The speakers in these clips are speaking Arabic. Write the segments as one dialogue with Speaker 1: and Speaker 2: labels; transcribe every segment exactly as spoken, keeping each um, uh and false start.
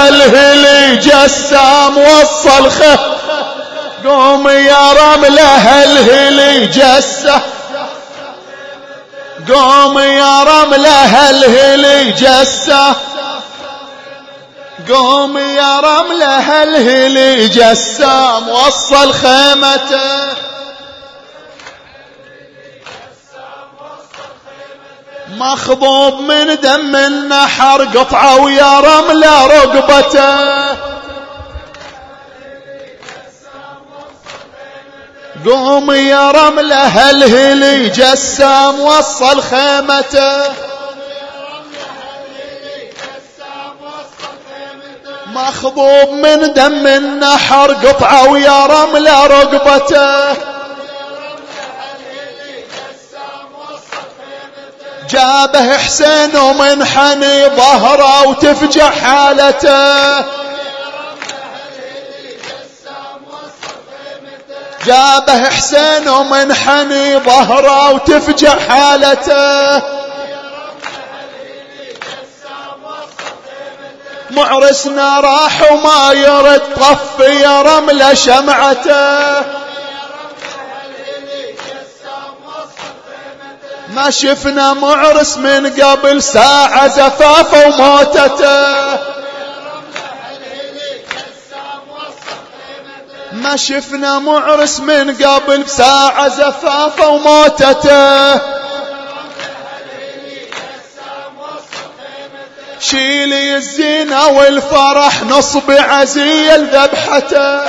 Speaker 1: هالهلي جسام وصل خه. قوم يا رملة هالهلي جسام، قوم يا رملة هالهلي جسام، قوم يا رملة هالهلي جسام وصل خيمته. مخضوب من دم النحر قطعوا يا رملة رقبته. قوم يا رملة هالهلي جسام وصل خيمته. مخضوب من دم النحر قطعوا يا رملة رقبته. جابه حسين ومنحني ظهره وتفجع حالته. جابه حسين ومنحني ظهره وتفجع حالته. معرسنا راح وما يرد طفي يا رملة شمعته. ما شفنا معرس من قبل ساعة زفافه وموتته. ما شفنا معرس من قبل ساعة زفافه وموتته. شيلي الزينة والفرح نصب عزي لذبحته.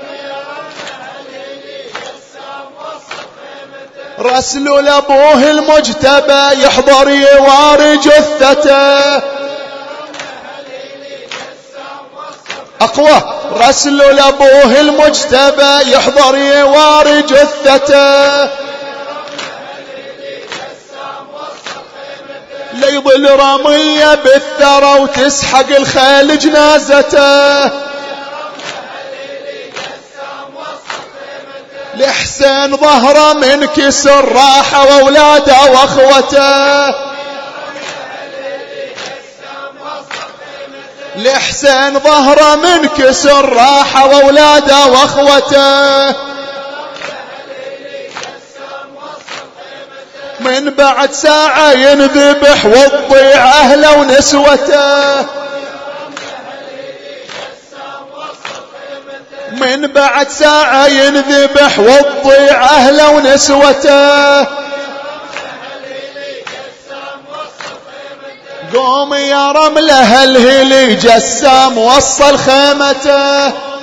Speaker 1: رسلوا لابوه المجتبى يحضر يواري جثته. اقوى رسلوا لابوه المجتبى يحضر يواري جثته. ليضل رمية بالثرى وتسحق الخيل جنازته. لحسين ظهره من كسر راحة واولاده واخوته. لحسين ظهره من كسر راحة واولاده واخوته. من بعد ساعة ينذبح وتضيع اهله ونسوته. من بعد ساعة ينذبح وتضيع اهله ونسوته. قوم يا رملة هالهلي جسام وصل خيمته.